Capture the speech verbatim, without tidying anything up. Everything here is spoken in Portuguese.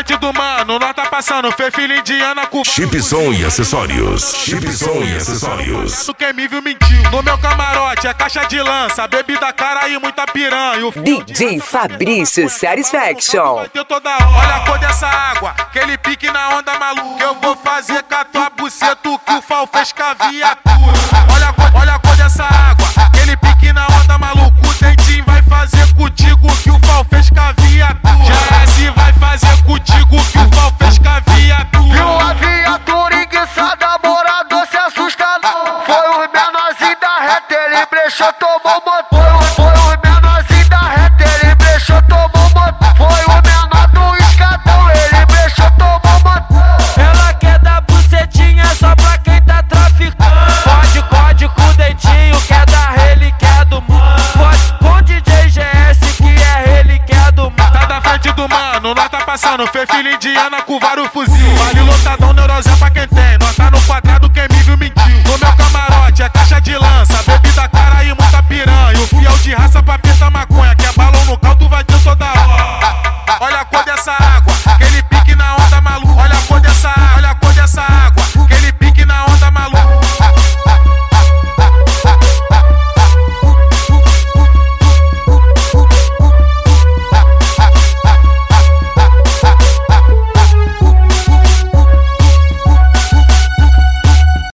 frente do mano, nós tá passando, fê filha indiana com Chipson e acessórios. Chipson e acessórios. Quem me viu mentiu. No meu camarote é caixa de lança, bebida cara e muita piranha. D J Fabrício Satisfaction. Olha a cor dessa água, aquele pique na onda maluca. Eu vou fazer com a tua buceta o que o Fal fez com a viatura. Olha a cor, olha a cor dessa água, aquele pique na onda maluca. O Dentinho vai fazer contigo o que o Fal fez com a viatura. Já S vai fazer contigo o que o Fal fez com a viatura. Viu a viatura enguiçada, morador se assusta não. Foi os menorzinhos da reta, ele brechou, tomou motor. Foi os menorzinhos da reta, ele brechou, tomou motor. Foi o menor do escadão, ele brechou, tomou motor. Ela quer dar bucetinha só pra quem tá traficando. Pode, pode com o Dentinho, quer dar relíquia do mundo. Pode com o D J G S, que é relíquia do mundo. Tá da frente do mano, nós tá passando, fê filha indiana com vários fuzil. Vale lotadão, não